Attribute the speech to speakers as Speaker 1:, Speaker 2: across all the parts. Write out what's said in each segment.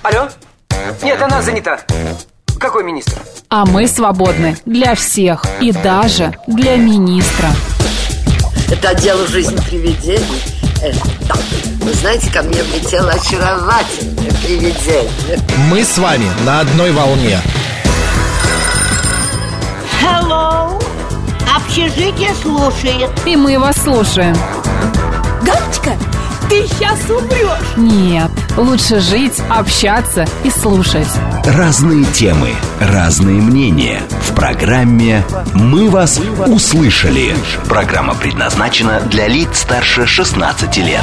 Speaker 1: Алло? Нет, она занята. Какой министр?
Speaker 2: А мы свободны для всех и даже для министра.
Speaker 3: Это отдел «Жизнь привидений». Вы знаете, ко мне влетело очаровательное привидение.
Speaker 4: Мы с вами на одной волне.
Speaker 5: Hello. Общежитие слушает.
Speaker 2: И мы вас слушаем.
Speaker 5: Галочка, ты сейчас умрешь.
Speaker 2: Нет, лучше жить, общаться и слушать.
Speaker 6: Разные темы, разные мнения. В программе «Мы вас услышали». Программа предназначена для лиц старше 16 лет.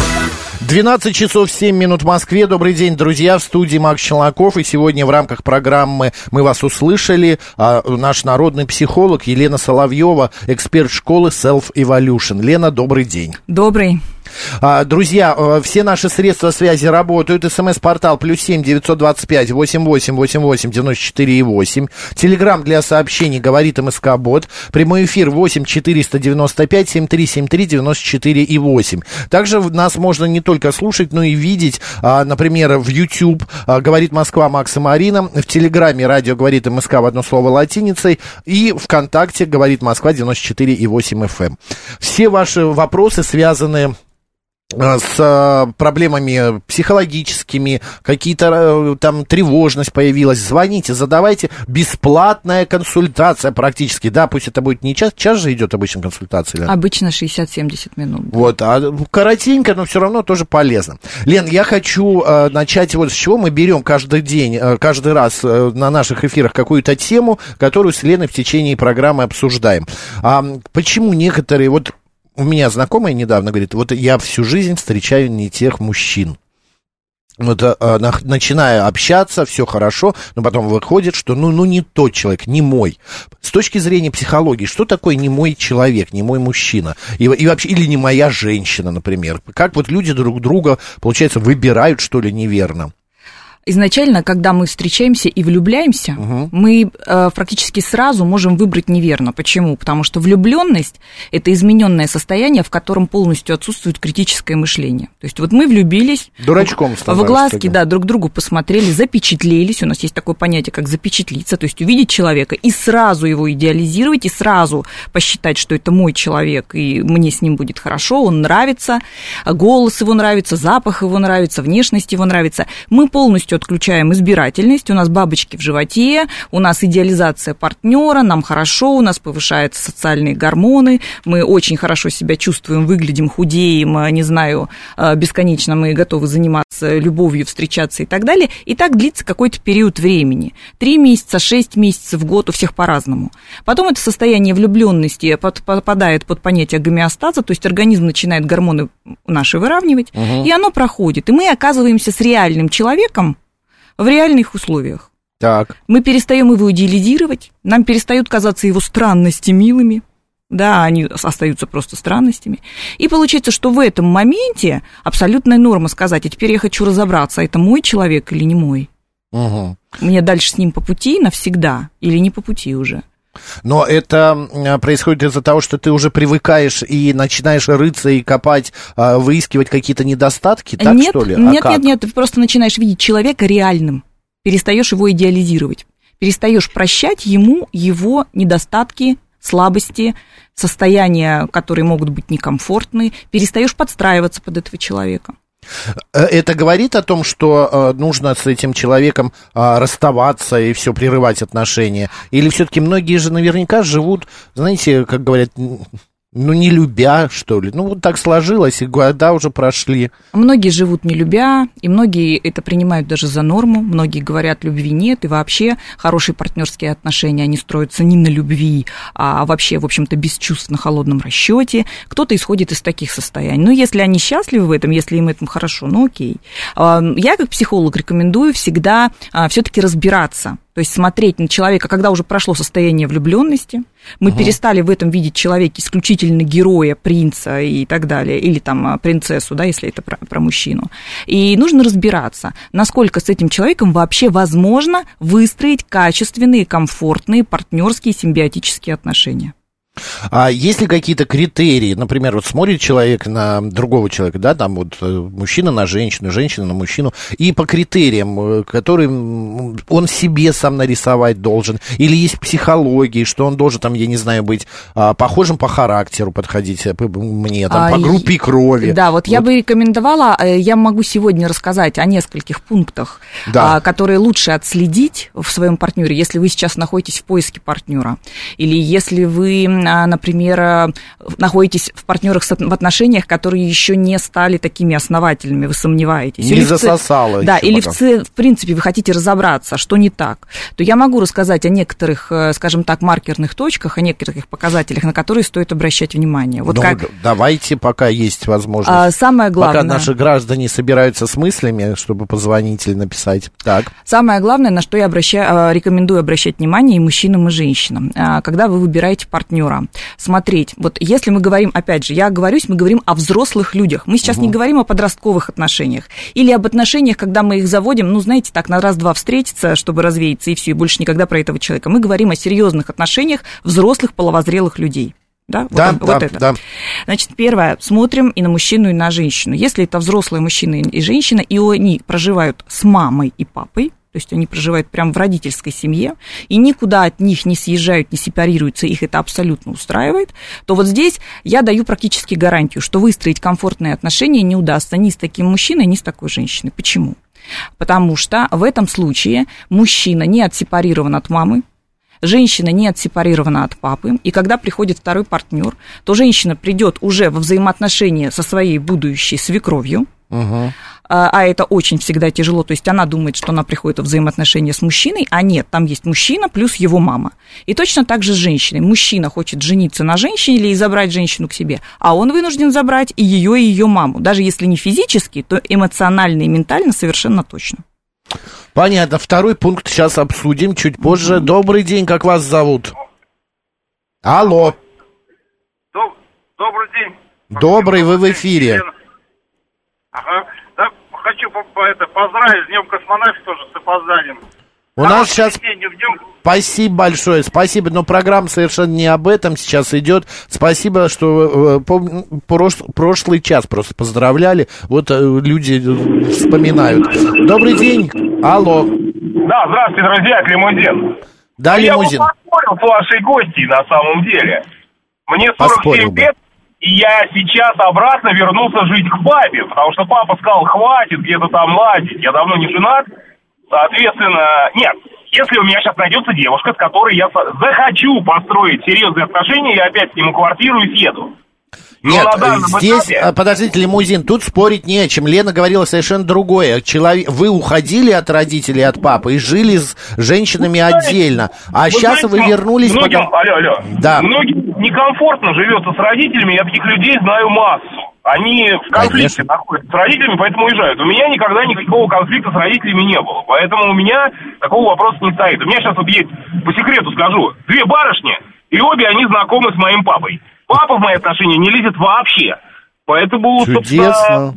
Speaker 4: 12 часов 7 минут в Москве. Добрый день, друзья. В студии Макс Челноков. И сегодня в рамках программы «Мы вас услышали» наш народный психолог Елена Соловьева, эксперт школы Self Evolution. Лена, добрый день.
Speaker 2: Добрый.
Speaker 4: Друзья, все наши средства связи работают. СМС-портал +7 925 88 88 94 8. Телеграм для сообщений говорит МСК-бот. Прямой эфир 8 495 73 73 94 8. Также нас можно не только слушать, но и видеть, например, в YouTube говорит Москва Макс и Марина, в Телеграме радио говорит МСК в одно слово латиницей, и ВКонтакте говорит Москва 94,8 FM. Все ваши вопросы связаны с проблемами психологическими, какие-то там тревожность появилась, звоните, задавайте, бесплатная консультация практически, да, пусть это будет не час же идет обычно консультация, да?
Speaker 2: Обычно 60-70 минут. Да.
Speaker 4: Вот, коротенько, но все равно тоже полезно. Лен, я хочу начать вот с чего. Мы берем каждый день, каждый раз на наших эфирах какую-то тему, которую с Леной в течение программы обсуждаем. Почему некоторые, вот у меня знакомая недавно говорит, вот я всю жизнь встречаю не тех мужчин. Вот, начиная общаться, все хорошо, но потом выходит, что ну не тот человек, не мой. С точки зрения психологии, что такое не мой человек, не мой мужчина? И вообще, или не моя женщина, например. Как вот люди друг друга, получается, выбирают, что ли, неверно?
Speaker 2: Изначально, когда мы встречаемся и влюбляемся, мы практически сразу можем выбрать неверно. Почему? Потому что влюбленность – это измененное состояние, в котором полностью отсутствует критическое мышление. То есть вот мы влюбились,
Speaker 4: дурачком
Speaker 2: в глазки, да, друг другу посмотрели, запечатлелись. У нас есть такое понятие, как запечатлиться, то есть увидеть человека и сразу его идеализировать, и сразу посчитать, что это мой человек, и мне с ним будет хорошо, он нравится, голос его нравится, запах его нравится, внешность его нравится. Мы полностью отключаем избирательность, у нас бабочки в животе, у нас идеализация партнера, нам хорошо, у нас повышаются социальные гормоны, мы очень хорошо себя чувствуем, выглядим, худеем, не знаю, бесконечно мы готовы заниматься любовью, встречаться и так далее. И так длится какой-то период времени. 3 месяца, 6 месяцев, год, у всех по-разному. Потом это состояние влюбленности попадает под понятие гомеостаза, то есть организм начинает гормоны наши выравнивать, и оно проходит. И мы оказываемся с реальным человеком в реальных условиях.
Speaker 4: Так.
Speaker 2: Мы перестаем его идеализировать, нам перестают казаться его странности милыми, да, они остаются просто странностями. И получается, что в этом моменте абсолютная норма сказать, а теперь я хочу разобраться, это мой человек или не мой. Мне дальше с ним по пути навсегда или не по пути уже.
Speaker 4: Но это происходит из-за того, что ты уже привыкаешь и начинаешь рыться и копать, выискивать какие-то недостатки, так
Speaker 2: нет,
Speaker 4: что ли?
Speaker 2: Нет, ты просто начинаешь видеть человека реальным, перестаешь его идеализировать, перестаешь прощать ему его недостатки, слабости, состояния, которые могут быть некомфортны, перестаешь подстраиваться под этого человека.
Speaker 4: Это говорит о том, что нужно с этим человеком расставаться и все, прерывать отношения? Или все-таки многие же наверняка живут, знаете, как говорят, ну, не любя, что ли? Ну, вот так сложилось, и года уже прошли.
Speaker 2: Многие живут не любя, и многие это принимают даже за норму. Многие говорят, любви нет, и вообще хорошие партнерские отношения, они строятся не на любви, а вообще, в общем-то, без чувств, на холодном расчете. Кто-то исходит из таких состояний. Ну, если они счастливы в этом, если им этом хорошо, ну, окей. Я, как психолог, рекомендую всегда все-таки разбираться. То есть смотреть на человека, когда уже прошло состояние влюбленности, мы перестали в этом видеть человека исключительно героя, принца и так далее, или там принцессу, да, если это про мужчину. И нужно разбираться, насколько с этим человеком вообще возможно выстроить качественные, комфортные, партнерские, симбиотические отношения.
Speaker 4: А есть ли какие-то критерии, например, вот смотрит человек на другого человека, да, там вот мужчина на женщину, женщина на мужчину, и по критериям, которые он себе сам нарисовать должен, или есть психология, что он должен, там, я не знаю, быть похожим по характеру, подходить мне, там, по группе крови.
Speaker 2: Да, вот я бы рекомендовала, я могу сегодня рассказать о нескольких пунктах, которые лучше отследить в своем партнере, если вы сейчас находитесь в поиске партнера, или если вы, например, находитесь в партнерах в отношениях, которые еще не стали такими основательными, вы сомневаетесь.
Speaker 4: Не засосало.
Speaker 2: Да, или в принципе вы хотите разобраться, что не так, то я могу рассказать о некоторых, скажем так, маркерных точках, о некоторых показателях, на которые стоит обращать внимание. Вот
Speaker 4: давайте, пока есть возможность.
Speaker 2: Самое главное,
Speaker 4: пока наши граждане собираются с мыслями, чтобы позвонить или написать. Так.
Speaker 2: Самое главное, на что я рекомендую обращать внимание и мужчинам, и женщинам, когда вы выбираете партнера. Смотреть, вот если мы говорим, опять же, мы говорим о взрослых людях. Мы сейчас не говорим о подростковых отношениях или об отношениях, когда мы их заводим, знаете, так, на раз-два встретиться, чтобы развеяться, и все, и больше никогда про этого человека. Мы говорим о серьезных отношениях взрослых половозрелых людей. Да, это. Значит, первое, смотрим и на мужчину, и на женщину. Если это взрослые мужчина и женщина, и они проживают с мамой и папой, то есть они проживают прямо в родительской семье, и никуда от них не съезжают, не сепарируются, их это абсолютно устраивает, то вот здесь я даю практически гарантию, что выстроить комфортные отношения не удастся ни с таким мужчиной, ни с такой женщиной. Почему? Потому что в этом случае мужчина не отсепарирован от мамы, женщина не отсепарирована от папы, и когда приходит второй партнер, то женщина придет уже во взаимоотношения со своей будущей свекровью, а это очень всегда тяжело, то есть она думает, что она приходит в взаимоотношения с мужчиной, а нет, там есть мужчина плюс его мама. И точно так же с женщиной. Mужчина хочет жениться на женщине или забрать женщину к себе, а он вынужден забрать и ее маму. Даже если не физически, то эмоционально и ментально совершенно точно.
Speaker 4: Понятно. Второй пункт сейчас обсудим чуть позже. Добрый день, как вас зовут? Алло.
Speaker 7: Добрый день.
Speaker 4: Добрый, вы в эфире.
Speaker 7: Ага. Да, хочу поздравить с Днем космонавтики тоже с опозданием.
Speaker 4: У нас сейчас... Спасибо большое, спасибо, но программа совершенно не об этом сейчас идет. Спасибо, что прошлый час просто поздравляли. Вот люди вспоминают. Добрый день. Алло.
Speaker 7: Да, здравствуйте, друзья, это Лимузин.
Speaker 4: Да, Лимузин.
Speaker 7: Я бы поспорил с вашей гостьей на самом деле. Мне 47 лет, и я сейчас обратно вернулся жить к папе, потому что папа сказал, хватит где-то там лазить, я давно не женат. Соответственно, нет, если у меня сейчас найдется девушка, с которой я захочу построить серьезные отношения, я опять сниму квартиру и съеду.
Speaker 4: Нет, здесь, подождите, Лимузин, тут спорить не о чем. Лена говорила совершенно другое. Вы уходили от родителей, от папы и жили с женщинами отдельно. А сейчас вы вернулись...
Speaker 7: Алло.
Speaker 4: Да.
Speaker 7: Многим некомфортно живется с родителями, я таких людей знаю массу. Они в конфликте находятся с родителями, поэтому уезжают. У меня никогда никакого конфликта с родителями не было. Поэтому у меня такого вопроса не стоит. У меня сейчас вот есть, по секрету скажу, 2 барышни, и обе они знакомы с моим папой. Папа в мои отношения не лезет вообще. Поэтому...
Speaker 4: Чудесно.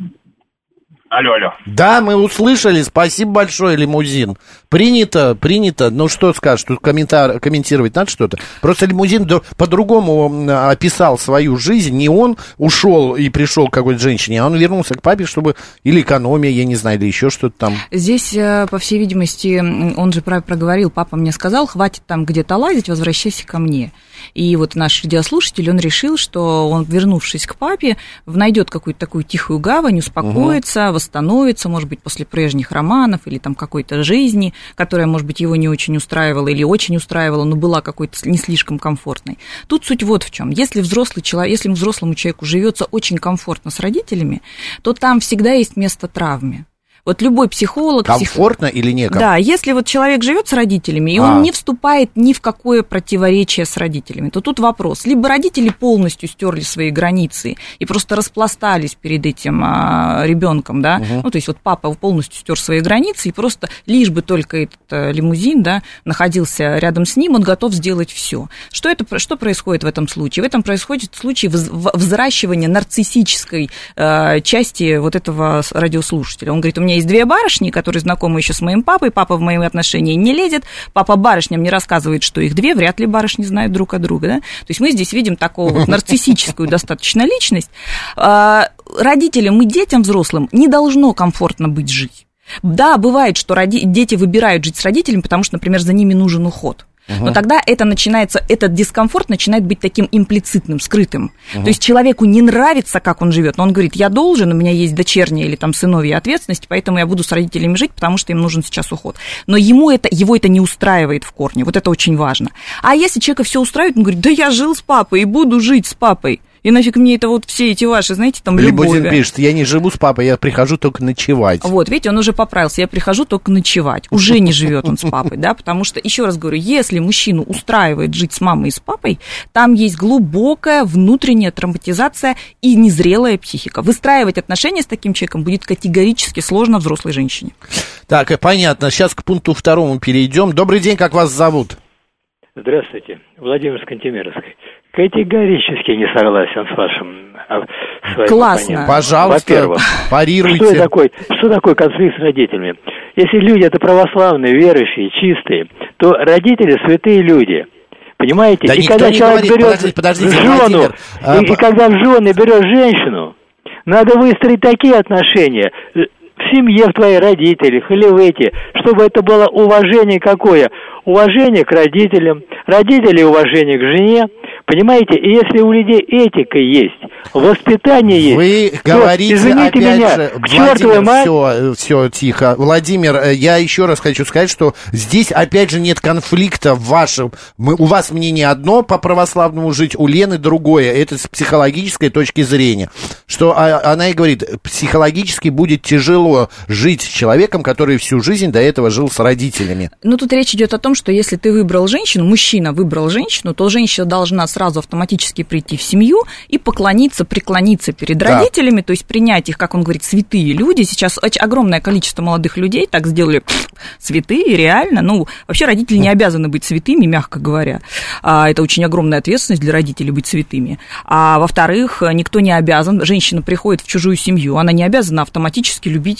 Speaker 7: Алло.
Speaker 4: Да, мы услышали. Спасибо большое, Лимузин. Принято. Ну, что скажешь? Тут комментировать надо что-то? Просто Лимузин по-другому описал свою жизнь. Не он ушел и пришел к какой-то женщине, а он вернулся к папе, чтобы... Или экономия, я не знаю, или еще что-то там.
Speaker 2: Здесь, по всей видимости, он же проговорил, папа мне сказал, хватит там где-то лазить, возвращайся ко мне. И вот наш радиослушатель, он решил, что он, вернувшись к папе, найдет какую-то такую тихую гавань, успокоится, восстановится, может быть, после прежних романов или там какой-то жизни, которая, может быть, его не очень устраивала или очень устраивала, но была какой-то не слишком комфортной. Тут суть вот в чем. Если взрослому человеку живется очень комфортно с родителями, то там всегда есть место травме. Вот любой психолог...
Speaker 4: Комфортно или некомфортно?
Speaker 2: Да, если вот человек живет с родителями, и он не вступает ни в какое противоречие с родителями, то тут вопрос. Либо родители полностью стерли свои границы и просто распластались перед этим ребенком, да, ну, то есть вот папа полностью стер свои границы, и просто лишь бы только этот лимузин, да, находился рядом с ним, он готов сделать все. Что происходит в этом случае? В этом происходит случай взращивания нарциссической части вот этого радиослушателя. Он говорит, у меня меня есть две барышни, которые знакомы еще с моим папой, папа в мои отношения не лезет, папа барышням не рассказывает, что их две, вряд ли барышни знают друг о друга, да? То есть мы здесь видим такую вот нарциссическую достаточно личность. Родителям и детям взрослым не должно комфортно быть жить. Да, бывает, что дети выбирают жить с родителями, потому что, например, за ними нужен уход. Но тогда этот дискомфорт начинает быть таким имплицитным, скрытым. То есть человеку не нравится, как он живет, но он говорит, я должен, у меня есть дочерняя или там сыновья ответственность, поэтому я буду с родителями жить, потому что им нужен сейчас уход. Но его это не устраивает в корне, вот это очень важно. А если человека все устраивает, он говорит, да я жил с папой и буду жить с папой. И нафиг мне это вот все эти ваши, знаете, там, любовь.
Speaker 4: Лебузин пишет, я не живу с папой, я прихожу только ночевать.
Speaker 2: Вот, видите, он уже поправился, я прихожу только ночевать. Уже не живет он с папой, да, потому что, еще раз говорю, если мужчину устраивает жить с мамой и с папой, там есть глубокая внутренняя травматизация и незрелая психика. Выстраивать отношения с таким человеком будет категорически сложно взрослой женщине.
Speaker 4: Так, понятно, сейчас к пункту 2 перейдем. Добрый день, как вас зовут?
Speaker 8: Здравствуйте, Владимир с Кантемировской. Категорически не согласен с вашим
Speaker 2: Классно.
Speaker 8: оппонентом.
Speaker 4: Пожалуйста,
Speaker 8: Во-первых,
Speaker 4: парируйте.
Speaker 8: Что такое конфликт с родителями? Если люди это православные, верующие, чистые, то родители святые люди. Понимаете?
Speaker 4: Да
Speaker 8: и когда человек
Speaker 4: говорит,
Speaker 8: берет
Speaker 4: подождите,
Speaker 8: жену,
Speaker 4: Владимир,
Speaker 8: и когда в жены берешь женщину, надо выстроить такие отношения в семье, в твоих родителях или в чтобы это было уважение какое? Уважение к родителям, родители уважение к жене. Понимаете, и если у людей этика есть, воспитание есть...
Speaker 4: Вы
Speaker 8: то,
Speaker 4: говорите,
Speaker 8: извините
Speaker 4: опять
Speaker 8: меня,
Speaker 4: же,
Speaker 8: к чертовой
Speaker 4: Владимир, все тихо. Владимир, я еще раз хочу сказать, что здесь, опять же, нет конфликта в вашем... у вас мнение одно по православному жить, у Лены другое. Это с психологической точки зрения. Что она и говорит, психологически будет тяжело жить с человеком, который всю жизнь до этого жил с родителями.
Speaker 2: Ну, тут речь идет о том, что если ты выбрал женщину, мужчина выбрал женщину, то женщина должна сразу автоматически прийти в семью и преклониться перед родителями, то есть принять их, как он говорит, святые люди. Сейчас огромное количество молодых людей так сделали, святые, реально. Ну, вообще родители не обязаны быть святыми, мягко говоря. Это очень огромная ответственность для родителей быть святыми. А во-вторых, никто не обязан, женщина приходит в чужую семью, она не обязана автоматически любить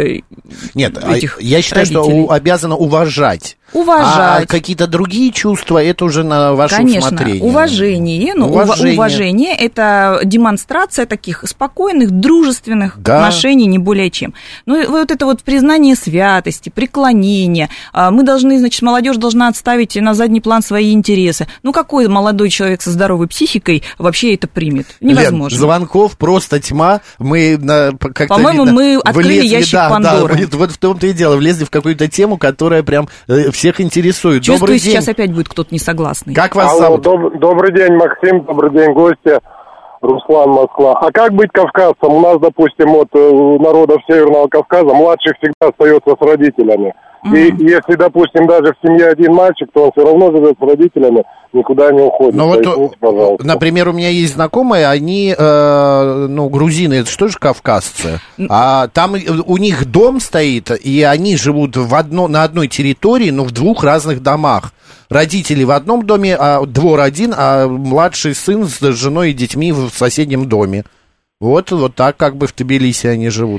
Speaker 4: Нет,
Speaker 2: этих
Speaker 4: я считаю,
Speaker 2: родителей.
Speaker 4: что обязана уважать.
Speaker 2: Уважать.
Speaker 4: А какие-то другие чувства, это уже на ваше усмотрение.
Speaker 2: Уважение. Уважение – это демонстрация таких спокойных, дружественных отношений, не более чем. Ну, и вот это вот признание святости, преклонение. Мы должны, значит, молодежь должна отставить на задний план свои интересы. Ну, какой молодой человек со здоровой психикой вообще это примет? Невозможно.
Speaker 4: Лен, звонков просто тьма. Мы как-то,
Speaker 2: по-моему, мы открыли ящик Пандоры.
Speaker 4: Вот в том-то и дело. Влезли в какую-то тему, которая прям всех интересует.
Speaker 2: Чувствую,
Speaker 4: добрый день.
Speaker 2: сейчас опять будет кто-то несогласный.
Speaker 4: Как вас зовут?
Speaker 9: Добрый день, Максим, добрый день, гости. Руслан, Москва. А как быть кавказцам? У нас, допустим, от народов Северного Кавказа младший всегда остается с родителями. И если, допустим, даже в семье один мальчик, то он все равно живет с родителями, никуда не уходит.
Speaker 4: Ну вот,
Speaker 9: извините, пожалуйста.
Speaker 4: Например, у меня есть знакомые, они, грузины, это что же кавказцы? А там у них дом стоит, и они живут на одной территории, но в двух разных домах. Родители в одном доме, двор один, а младший сын с женой и детьми в соседнем доме. Вот так как бы в Тбилиси они живут.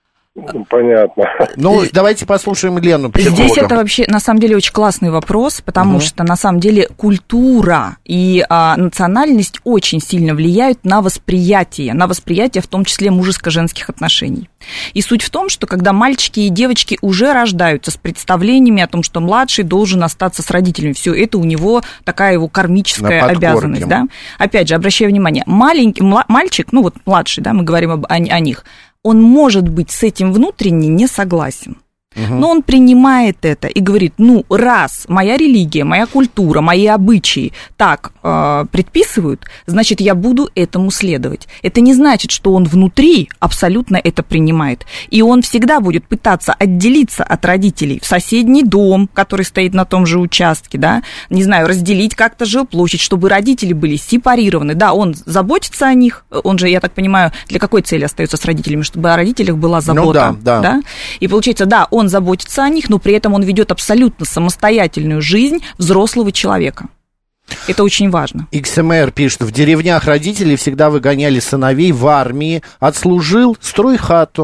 Speaker 9: Понятно.
Speaker 4: Ну, давайте послушаем Лену, психолога.
Speaker 2: Здесь это вообще, на самом деле, очень классный вопрос, потому что, на самом деле, культура и национальность очень сильно влияют на восприятие, в том числе мужеско-женских отношений. И суть в том, что когда мальчики и девочки уже рождаются с представлениями о том, что младший должен остаться с родителями, все это у него такая его кармическая обязанность. Да? Опять же, обращаю внимание, мальчик, ну вот младший, да, мы говорим о них, он может быть с этим внутренне не согласен. Но он принимает это и говорит, раз моя религия, моя культура, мои обычаи так предписывают, значит, я буду этому следовать. Это не значит, что он внутри абсолютно это принимает. И он всегда будет пытаться отделиться от родителей в соседний дом, который стоит на том же участке, да, не знаю, разделить как-то жилплощадь, чтобы родители были сепарированы. Да, он заботится о них, он же, я так понимаю, для какой цели остается с родителями, чтобы о родителях была забота. Да? И получается, да, он заботится о них, но при этом он ведет абсолютно самостоятельную жизнь взрослого человека. Это очень важно.
Speaker 4: XMR пишет, в деревнях родители всегда выгоняли сыновей в армии, отслужил, строй хату.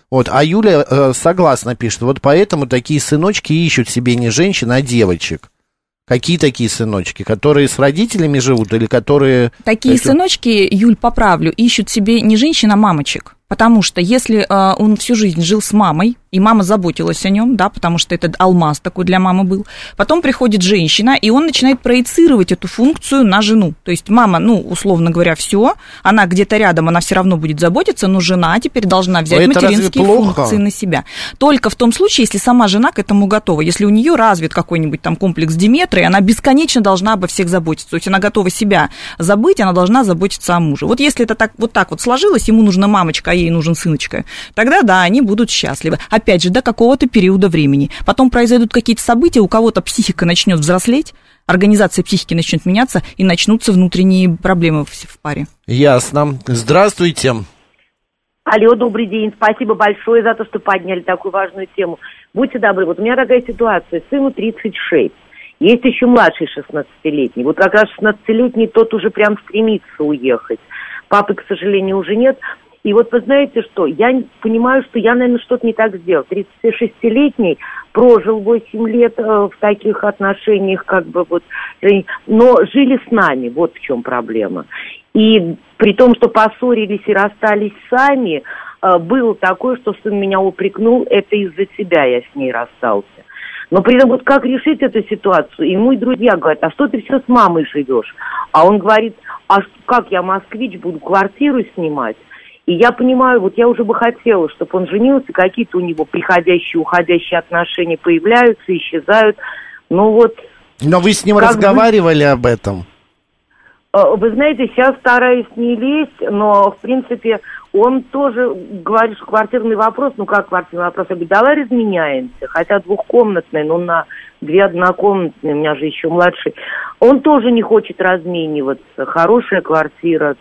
Speaker 4: Вот, а Юля согласна пишет, вот поэтому такие сыночки ищут себе не женщин, а девочек. Какие такие сыночки? Которые с родителями живут или которые...
Speaker 2: Такие сыночки, Юль, поправлю, ищут себе не женщин, а мамочек. Потому что если он всю жизнь жил с мамой, и мама заботилась о нем, да, потому что это алмаз такой для мамы был, потом приходит женщина, и он начинает проецировать эту функцию на жену. То есть мама, условно говоря, все, она где-то рядом, она все равно будет заботиться, но жена теперь должна взять материнские функции на себя. Только в том случае, если сама жена к этому готова. Если у нее развит какой-нибудь там комплекс Диметры, она бесконечно должна обо всех заботиться. То есть она готова себя забыть, она должна заботиться о муже. Вот если это так вот сложилось, ему нужна мамочка, а ей нужен сыночка, тогда да, они будут счастливы. Опять же, до какого-то периода времени. Потом произойдут какие-то события, у кого-то психика начнет взрослеть, организация психики начнет меняться, и начнутся внутренние проблемы в паре.
Speaker 4: Ясно. Здравствуйте.
Speaker 10: Алло, добрый день. Спасибо большое за то, что подняли такую важную тему. Будьте добры, вот у меня такая ситуация. Сыну 36. Есть еще младший 16-летний. Вот как раз 16-летний, тот уже прям стремится уехать. Папы, к сожалению, уже нет. И вот вы знаете что, я понимаю, что я, наверное, что-то не так сделал. 36-летний прожил 8 лет в таких отношениях, но жили с нами, вот в чем проблема. И при том, что поссорились и расстались сами, было такое, что сын меня упрекнул, это из-за тебя я с ней расстался. Но при этом вот как решить эту ситуацию? И мои друзья говорят, а что ты все с мамой живешь? А он говорит, а как я, москвич, буду квартиру снимать? И я понимаю, вот я уже бы хотела, чтобы он женился, какие-то у него приходящие, уходящие отношения появляются, исчезают. Но
Speaker 4: вы с ним разговаривали об этом?
Speaker 10: Вы знаете, сейчас стараюсь не лезть, но, в принципе, он тоже говорит, что квартирный вопрос, как квартирный вопрос, я говорю, давай разменяемся, хотя двухкомнатный, но на 2 однокомнатные, у меня же еще младший. Он тоже не хочет размениваться, хорошая квартира,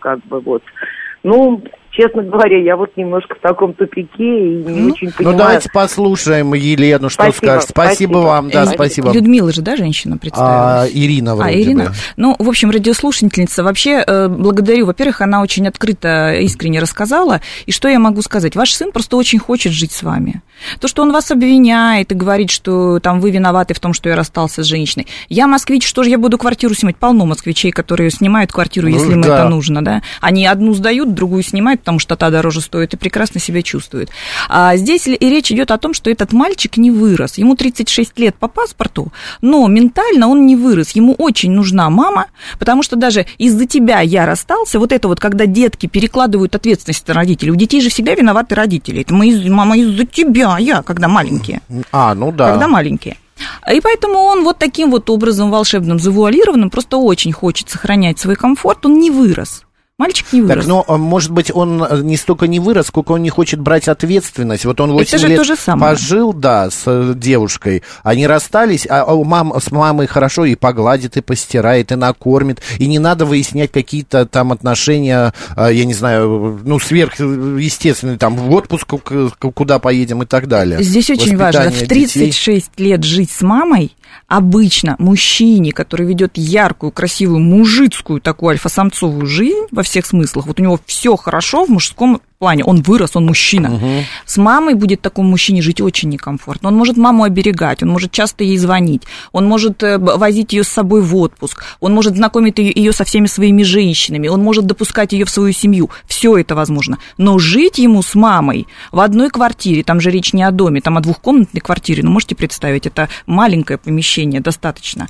Speaker 10: честно говоря, я немножко в таком тупике и не очень понимаю.
Speaker 4: Давайте послушаем Елену, что скажет. Спасибо вам, да, спасибо.
Speaker 2: Людмила же, да, женщина представилась?
Speaker 4: Ирина вроде
Speaker 2: Ирина. бы. В общем, радиослушательница. Вообще, благодарю. Во-первых, она очень открыто, искренне рассказала. И что я могу сказать? Ваш сын просто очень хочет жить с вами. То, что он вас обвиняет и говорит, что там вы виноваты в том, что я расстался с женщиной. Я москвич, что же я буду квартиру снимать? Полно москвичей, которые снимают квартиру, если им это нужно, да? Они одну сдают, другую снимают, потому что та дороже стоит, и прекрасно себя чувствуют. А здесь и речь идет о том, что этот мальчик не вырос. Ему 36 лет по паспорту, но ментально он не вырос. Ему очень нужна мама, потому что даже из-за тебя я расстался. Вот это когда детки перекладывают ответственность на родителей. У детей же всегда виноваты родители. Это мама из-за тебя, я, когда маленькие.
Speaker 4: Да.
Speaker 2: Когда маленькие. И поэтому он таким образом волшебным, завуалированным просто очень хочет сохранять свой комфорт. Он не вырос. Мальчик не вырос.
Speaker 4: Так, может быть, он не столько не вырос, сколько он не хочет брать ответственность. Вот он 8 лет пожил, с девушкой, они расстались, а с мамой хорошо и погладит, и постирает, и накормит, и не надо выяснять какие-то там отношения, я не знаю, сверхъестественные, в отпуск, куда поедем и так далее.
Speaker 2: Здесь очень важно, в 36 лет жить с мамой, обычно мужчине, который ведет яркую, красивую, мужицкую такую альфа-самцовую жизнь во всех смыслах, у него все хорошо в мужском плане, он вырос, он мужчина. С мамой будет такому мужчине жить очень некомфортно. Он может маму оберегать, он может часто ей звонить, он может возить ее с собой в отпуск, он может знакомить ее со всеми своими женщинами, он может допускать ее в свою семью. Все это возможно. Но жить ему с мамой в одной квартире, там же речь не о доме, там о двухкомнатной квартире, можете представить, это маленькое помещение достаточно,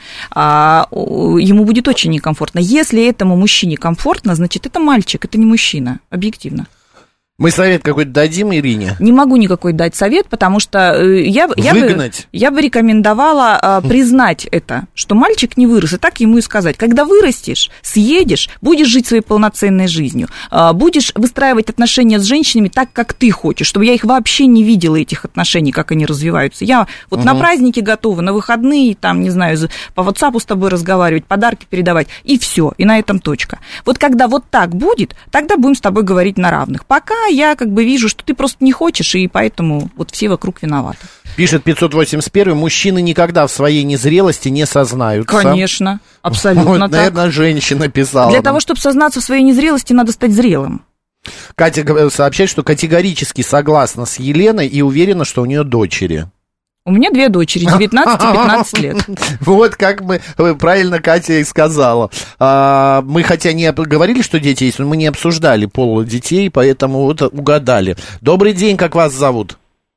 Speaker 2: ему будет очень некомфортно. Если этому мужчине комфортно, значит, это мальчик, это не мужчина, объективно.
Speaker 4: Мы совет какой-то дадим Ирине?
Speaker 2: Не могу никакой дать совет, потому что я бы рекомендовала признать это, что мальчик не вырос, и так ему и сказать. Когда вырастешь, съедешь, будешь жить своей полноценной жизнью, будешь выстраивать отношения с женщинами так, как ты хочешь, чтобы я их вообще не видела, этих отношений, как они развиваются. Я на праздники готова, на выходные, по WhatsApp с тобой разговаривать, подарки передавать, и все, и на этом точка. Когда так будет, тогда будем с тобой говорить на равных. Пока я вижу, что ты просто не хочешь, и поэтому все вокруг виноваты.
Speaker 4: Пишет 581, мужчины никогда в своей незрелости не сознаются.
Speaker 2: Конечно, абсолютно так.
Speaker 4: Наверное, женщина писала.
Speaker 2: Для того, чтобы сознаться в своей незрелости, надо стать зрелым.
Speaker 4: Катя сообщает, что категорически согласна с Еленой и уверена, что у нее дочери.
Speaker 2: У меня 2 дочери, 19 и 15 лет.
Speaker 4: Вот как мы правильно Катя и сказала. Мы хотя не говорили, что дети есть, но мы не обсуждали пол детей, поэтому вот угадали. Добрый день, как вас зовут?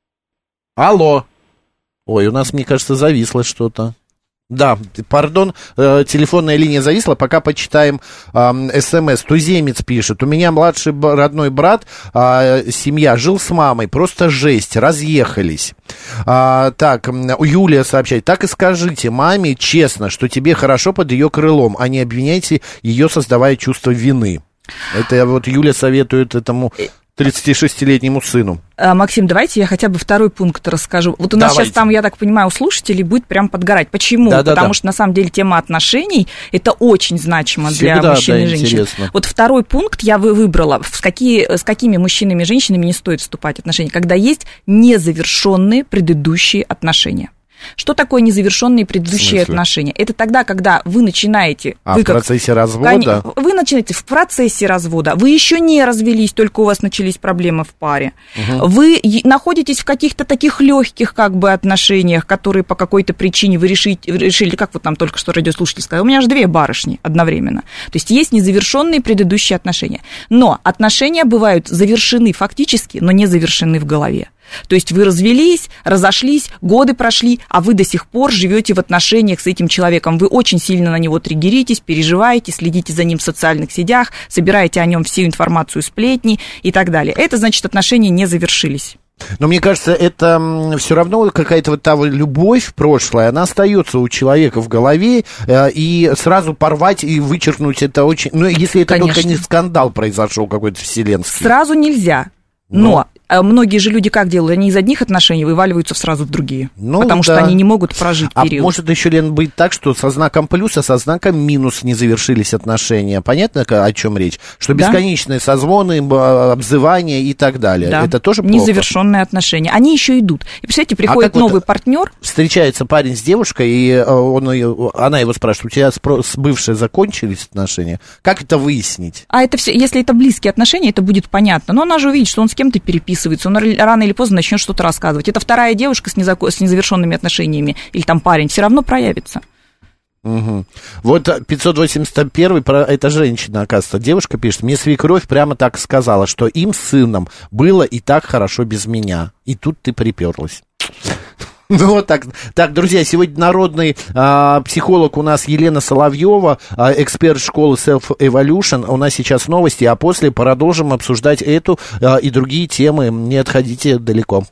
Speaker 4: Алло. Ой, у нас, мне кажется, зависло что-то. Да, пардон, телефонная линия зависла, пока почитаем СМС. Туземец пишет: у меня младший родной брат, семья, жил с мамой, просто жесть, разъехались. Так, Юлия сообщает: так и скажите маме честно, что тебе хорошо под ее крылом, а не обвиняйте ее, создавая чувство вины. Это вот Юля советует этому 36-летнему сыну.
Speaker 2: Максим, давайте я хотя бы второй пункт расскажу. Вот у нас сейчас там, я так понимаю, у слушателей будет прям подгорать. Почему? Потому что, на самом деле, тема отношений – это очень значимо для мужчин и женщин. Интересно. Вот второй пункт я выбрала. С какими мужчинами и женщинами не стоит вступать в отношения? Когда есть незавершенные предыдущие отношения. Что такое незавершенные предыдущие отношения? Это тогда, когда вы начинаете...
Speaker 4: в процессе развода?
Speaker 2: Вы начинаете в процессе развода. Вы еще не развелись, только у вас начались проблемы в паре. Угу. Вы находитесь в каких-то таких легких как бы отношениях, которые по какой-то причине вы решили, как вот нам только что радиослушатель сказал, у меня же 2 барышни одновременно. То есть есть незавершенные предыдущие отношения. Но отношения бывают завершены фактически, но не завершены в голове. То есть вы развелись, разошлись, годы прошли, а вы до сих пор живете в отношениях с этим человеком. Вы очень сильно на него триггеритесь, переживаете, следите за ним в социальных сетях, собираете о нем всю информацию, сплетни и так далее. Это значит, отношения не завершились.
Speaker 4: Но мне кажется, это все равно какая-то вот та любовь в прошлое, она остается у человека в голове, и сразу порвать и вычеркнуть это очень... Ну, если это только не скандал произошел какой-то вселенский.
Speaker 2: Сразу нельзя, но многие же люди как делают? Они из одних отношений вываливаются сразу в другие, потому что они не могут прожить период.
Speaker 4: А может еще, Лен, быть так, что со знаком плюс, а со знаком минус не завершились отношения? Понятно, о чем речь? Что бесконечные созвоны, обзывания и так далее.
Speaker 2: Да.
Speaker 4: Это тоже плохо?
Speaker 2: Незавершенные отношения. Они еще идут. И, представляете, приходит новый партнер.
Speaker 4: Встречается парень с девушкой, и она его спрашивает: у тебя с бывшей закончились отношения? Как это выяснить?
Speaker 2: А это все, если это близкие отношения, это будет понятно. Но она же увидит, что он с кем-то переписывается, он рано или поздно начнет что-то рассказывать. Это вторая девушка с незавершенными отношениями, или там парень, все равно проявится.
Speaker 4: Угу. Вот 581-й, это женщина, оказывается, девушка пишет: мне свекровь прямо так сказала, что им с сыном было и так хорошо без меня. И тут ты приперлась. Ну вот так. Так, друзья, сегодня народный психолог у нас Елена Соловьева, эксперт школы Self-Evolution. У нас сейчас новости, а после продолжим обсуждать эту и другие темы. Не отходите далеко.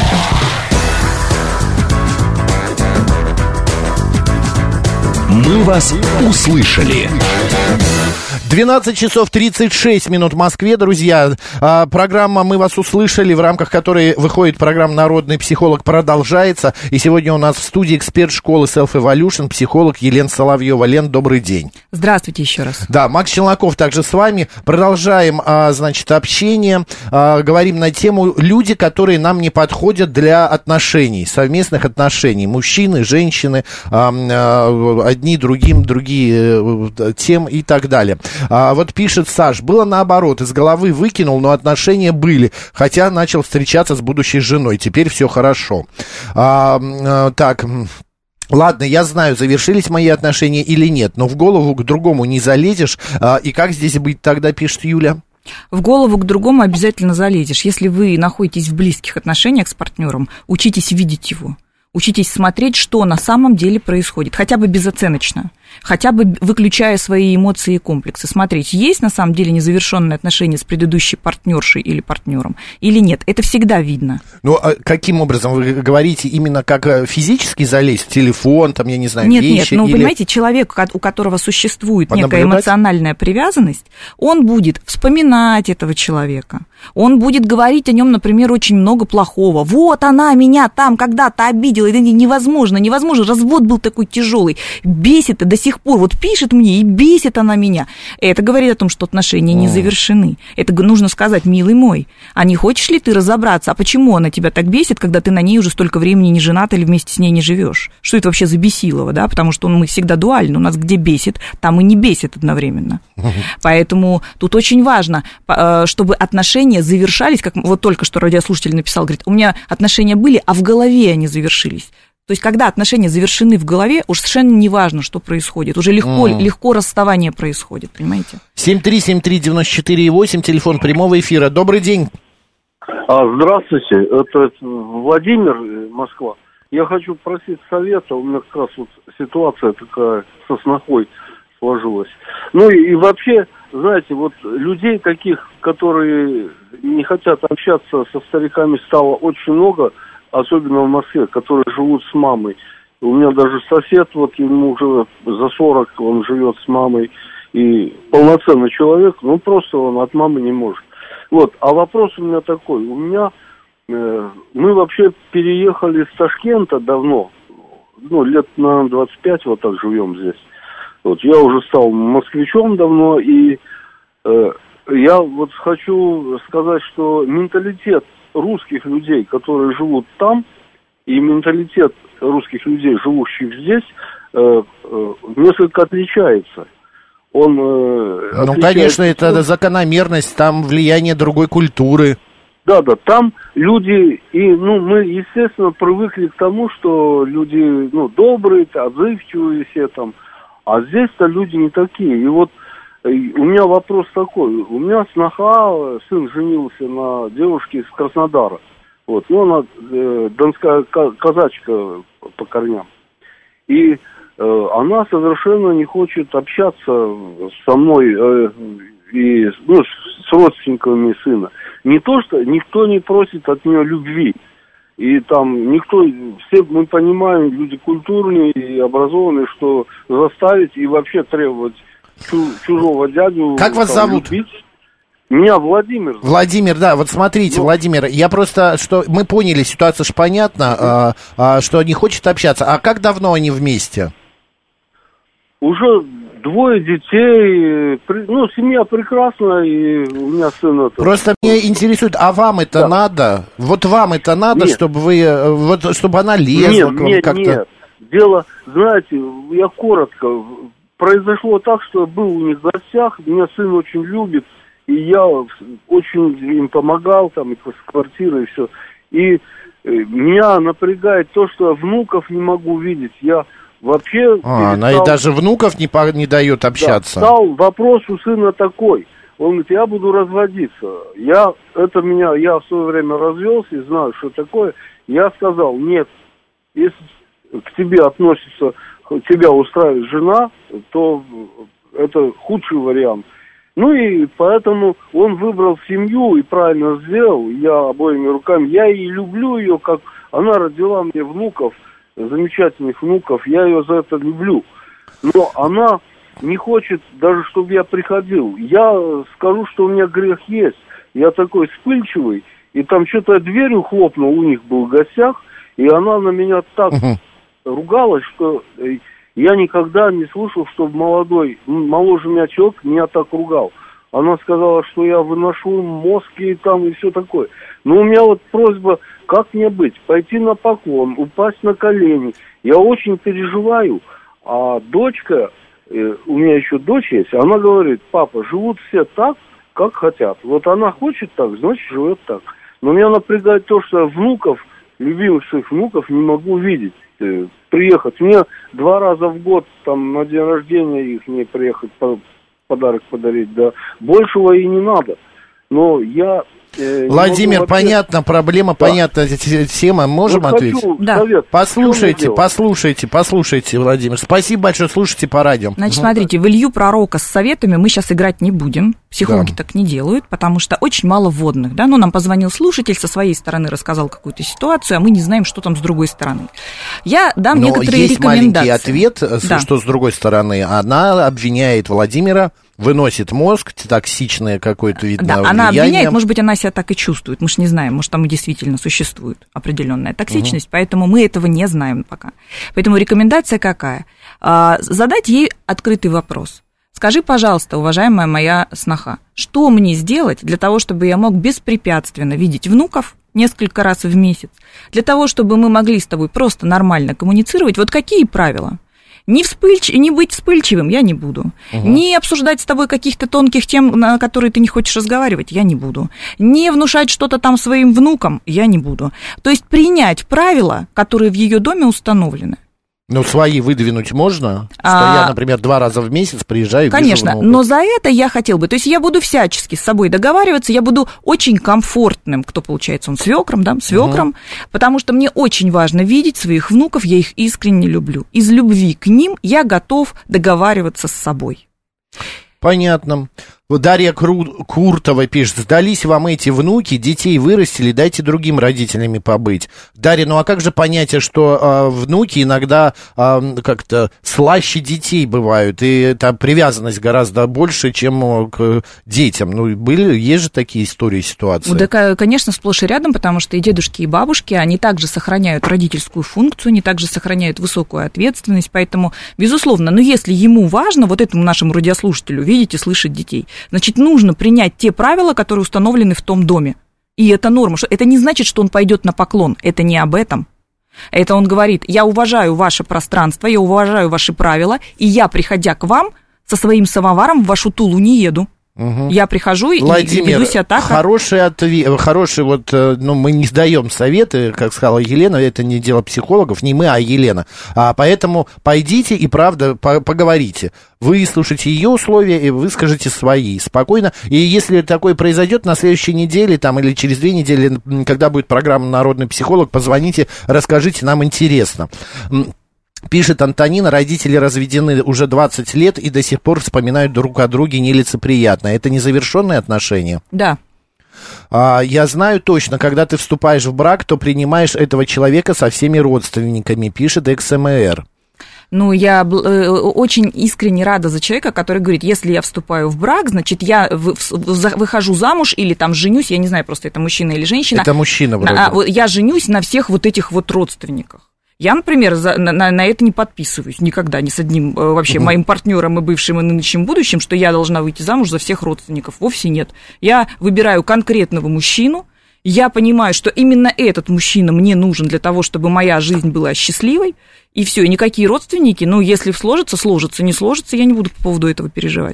Speaker 6: Мы вас услышали.
Speaker 4: 12 часов 36 минут в Москве, друзья. Программа «Мы вас услышали», в рамках которой выходит программа «Народный психолог», продолжается. И сегодня у нас в студии эксперт школы Self-Evolution, психолог Елена Соловьева. Лен, добрый день.
Speaker 2: Здравствуйте еще раз.
Speaker 4: Да, Макс Челноков также с вами. Продолжаем, значит, общение. Говорим на тему «Люди, которые нам не подходят для отношений, совместных отношений». Мужчины, женщины, одни другим, другие тем и так далее. Вот пишет Саш: было наоборот, из головы выкинул, но отношения были, хотя начал встречаться с будущей женой, теперь все хорошо. Так... Ладно, я знаю, завершились мои отношения или нет, но в голову к другому не залезешь. И как здесь быть тогда, пишет Юля?
Speaker 2: В голову к другому обязательно залезешь. Если вы находитесь в близких отношениях с партнером, учитесь видеть его. Учитесь смотреть, что на самом деле происходит, хотя бы безоценочно, хотя бы выключая свои эмоции и комплексы. Смотреть, есть на самом деле незавершенные отношения с предыдущей партнершей или партнером или нет. Это всегда видно.
Speaker 4: Ну, а каким образом? Вы говорите именно как физически залезть в телефон, там, я не знаю,
Speaker 2: нет,
Speaker 4: вещи?
Speaker 2: Нет, понимаете, человек, у которого существует некая эмоциональная привязанность, он будет вспоминать этого человека. Он будет говорить о нем, например, очень много плохого. Вот она меня там когда-то обидела. видела, это невозможно, развод был такой тяжелый, бесит до сих пор, вот пишет мне и бесит она меня. Это говорит о том, что отношения не завершены. Это нужно сказать, милый мой, а не хочешь ли ты разобраться, а почему она тебя так бесит, когда ты на ней уже столько времени не женат или вместе с ней не живешь? Что это вообще за бесилово, да? Потому что мы всегда дуальны, у нас где бесит, там и не бесит одновременно. Поэтому тут очень важно, чтобы отношения завершались, как вот только что радиослушатель написал, говорит, у меня отношения были, а в голове они завершились. То есть, когда отношения завершены в голове, уж совершенно не важно, что происходит. Уже легко расставание происходит, понимаете?
Speaker 4: 7373948, телефон прямого эфира. Добрый день.
Speaker 11: Здравствуйте, это Владимир, Москва. Я хочу просить совета, у меня как раз вот ситуация такая со снохой сложилась. Ну и вообще, знаете, вот людей таких, которые не хотят общаться со стариками, стало очень много, особенно в Москве, которые живут с мамой. У меня даже сосед, вот ему уже за 40, он живет с мамой, и полноценный человек, но просто он от мамы не может. Вот, а вопрос у меня такой, мы вообще переехали с Ташкента давно, лет, наверное, 25 вот так живем здесь. Вот, я уже стал москвичом давно, и я вот хочу сказать, что менталитет русских людей, которые живут там, и менталитет русских людей, живущих здесь, несколько отличается.
Speaker 4: Конечно, это закономерность, там влияние другой культуры.
Speaker 11: Да, там люди, мы, естественно, привыкли к тому, что люди, добрые, отзывчивые все там, а здесь-то люди не такие. И вот у меня вопрос такой, у меня сноха, сын женился на девушке из Краснодара, вот, она донская казачка по корням, и она совершенно не хочет общаться со мной и с родственниками сына. Не то, что никто не просит от нее любви. И там все мы понимаем, люди культурные и образованные, что заставить и вообще требовать чужого дядю.
Speaker 4: Как вас зовут?
Speaker 11: Любить. Меня Владимир.
Speaker 4: Владимир, да, вот смотрите, Владимир, я просто, что мы поняли, ситуация ж понятна, что не хочет общаться. А как давно они вместе?
Speaker 11: Уже 2 детей, семья прекрасная, и у меня сын это...
Speaker 4: Просто меня интересует, а вам это надо? Вот вам это надо, чтобы чтобы она лезла к вам как-то?
Speaker 11: Нет, дело, знаете, я коротко, произошло так, что я был у них в гостях, меня сын очень любит, и я очень им помогал, там, и с квартирой, и все, и меня напрягает то, что я внуков не могу видеть, я... Вообще...
Speaker 4: она и даже внуков не дает общаться.
Speaker 11: Да, стал вопрос у сына такой. Он говорит, я буду разводиться. Я в свое время развелся и знаю, что такое. Я сказал, нет, если к тебе относится, тебя устраивает жена, то это худший вариант. И поэтому он выбрал семью и правильно сделал. Я обоими руками, я и люблю ее, как она родила мне внуков, замечательных внуков, я ее за это люблю. Но она не хочет даже, чтобы я приходил. Я скажу, что у меня грех есть. Я такой вспыльчивый, и там что-то я дверью хлопнул, у них был в гостях, и она на меня так ругалась, что я никогда не слышал, чтобы моложе меня человек меня так ругал. Она сказала, что я выношу мозги там и все такое. Но у меня вот просьба, как мне быть? Пойти на поклон, упасть на колени. Я очень переживаю. А дочка, у меня еще дочь есть, она говорит, папа, живут все так, как хотят. Вот она хочет так, значит, живет так. Но меня напрягает то, что я внуков, любимых своих внуков, не могу видеть, приехать. Мне 2 раза в год, там, на день рождения их не приехать, подарок подарить, да. Большего и не надо. Но я...
Speaker 4: Владимир, понятно, проблема, понятна, тема, можем ответить?
Speaker 2: Да.
Speaker 11: Совет.
Speaker 4: Послушайте, Владимир. Спасибо большое, слушайте по радио.
Speaker 2: Значит, смотрите, в Илью Пророка с советами мы сейчас играть не будем. Психологи так не делают, потому что очень мало вводных, да. Нам позвонил слушатель, со своей стороны рассказал какую-то ситуацию, а мы не знаем, что там с другой стороны. Я дам некоторые
Speaker 4: есть
Speaker 2: рекомендации.
Speaker 4: Маленький ответ, что с другой стороны. Она обвиняет Владимира выносит мозг, токсичное какое-то, видно,
Speaker 2: да,
Speaker 4: влияние.
Speaker 2: она обвиняет, может быть, она себя так и чувствует, мы же не знаем, может, там действительно существует определенная токсичность, поэтому мы этого не знаем пока. Поэтому рекомендация какая? Задать ей открытый вопрос. Скажи, пожалуйста, уважаемая моя сноха, что мне сделать для того, чтобы я мог беспрепятственно видеть внуков несколько раз в месяц, для того, чтобы мы могли с тобой просто нормально коммуницировать? Вот какие правила? Не быть вспыльчивым я не буду. Не обсуждать с тобой каких-то тонких тем, на которые ты не хочешь разговаривать, я не буду. Не внушать что-то там своим внукам, я не буду. То есть принять правила, которые в ее доме установлены.
Speaker 4: Ну, свои выдвинуть можно? Что я, например, 2 раза в месяц приезжаю и
Speaker 2: конечно, но за это я хотел бы, то есть я буду всячески с собой договариваться, я буду очень комфортным, кто, получается, он свекром, да, свекром, потому что мне очень важно видеть своих внуков, я их искренне люблю. Из любви к ним я готов договариваться с собой.
Speaker 4: Понятно. Дарья Куртова пишет: сдались вам эти внуки, детей вырастили, дайте другим родителями побыть. Дарья, ну а как же понятие, что внуки иногда как-то слаще детей бывают, и там привязанность гораздо больше, чем к детям? Ну, есть же такие истории, ситуации?
Speaker 2: Да, конечно, сплошь и рядом, потому что и дедушки, и бабушки, они также сохраняют родительскую функцию, они также сохраняют высокую ответственность, поэтому, безусловно, но если ему важно, вот этому нашему радиослушателю, видеть и слышать детей, значит, нужно принять те правила, которые установлены в том доме. И это норма. Это не значит, что он пойдет на поклон. Это не об этом. Это он говорит: я уважаю ваше пространство, я уважаю ваши правила, и я, приходя к вам, со своим самоваром в вашу Тулу не еду. Я прихожу и веду себя так.
Speaker 4: Хороший вот, ну, мы не сдаем советы, как сказала Елена, это не дело психологов, не мы, а Елена. Поэтому пойдите и, правда, поговорите. Выслушайте ее условия и выскажите свои спокойно. И если такое произойдет на следующей неделе там, или через 2 недели, когда будет программа «Народный психолог», позвоните, расскажите, нам интересно. Пишет Антонина: родители разведены уже 20 лет и до сих пор вспоминают друг о друге нелицеприятно. Это незавершенные отношения?
Speaker 2: Да.
Speaker 4: Я знаю точно, когда ты вступаешь в брак, то принимаешь этого человека со всеми родственниками, пишет XMR.
Speaker 2: Ну, я очень искренне рада за человека, который говорит: если я вступаю в брак, значит, я выхожу замуж или там женюсь, я не знаю, просто это мужчина или женщина.
Speaker 4: Это мужчина вроде.
Speaker 2: Я женюсь на всех вот этих вот родственниках. Я, например, на это не подписываюсь никогда, ни с одним вообще моим партнером и бывшим, и нынешним будущим, что я должна выйти замуж за всех родственников. Вовсе нет. Я выбираю конкретного мужчину, я понимаю, что именно этот мужчина мне нужен для того, чтобы моя жизнь была счастливой, и все, и никакие родственники, ну, если сложится, сложится, не сложится, я не буду по поводу этого переживать.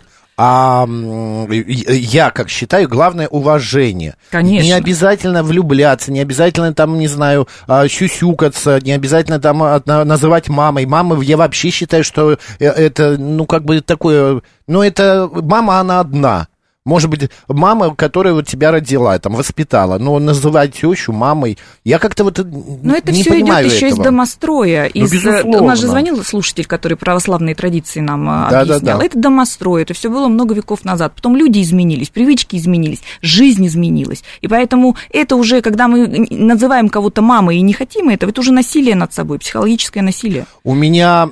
Speaker 4: Я, как считаю, главное уважение.
Speaker 2: Конечно.
Speaker 4: Не обязательно влюбляться, не обязательно там, не знаю, сюсюкаться, не обязательно там называть мамой. Мама, я вообще считаю, что это, ну, как бы такое, ну, это мама, она одна. Может быть, мама, которая вот тебя родила, там, воспитала, но называть тещу мамой, я как-то вот
Speaker 2: но это
Speaker 4: не
Speaker 2: все
Speaker 4: понимаю
Speaker 2: идет еще из домостроя.
Speaker 4: Ну, безусловно.
Speaker 2: У нас же звонил слушатель, который православные традиции нам объяснял. Да. Это домострой, это все было много веков назад. Потом люди изменились, привычки изменились, жизнь изменилась. И поэтому это уже, когда мы называем кого-то мамой и не хотим этого, это уже насилие над собой, психологическое насилие.
Speaker 4: У меня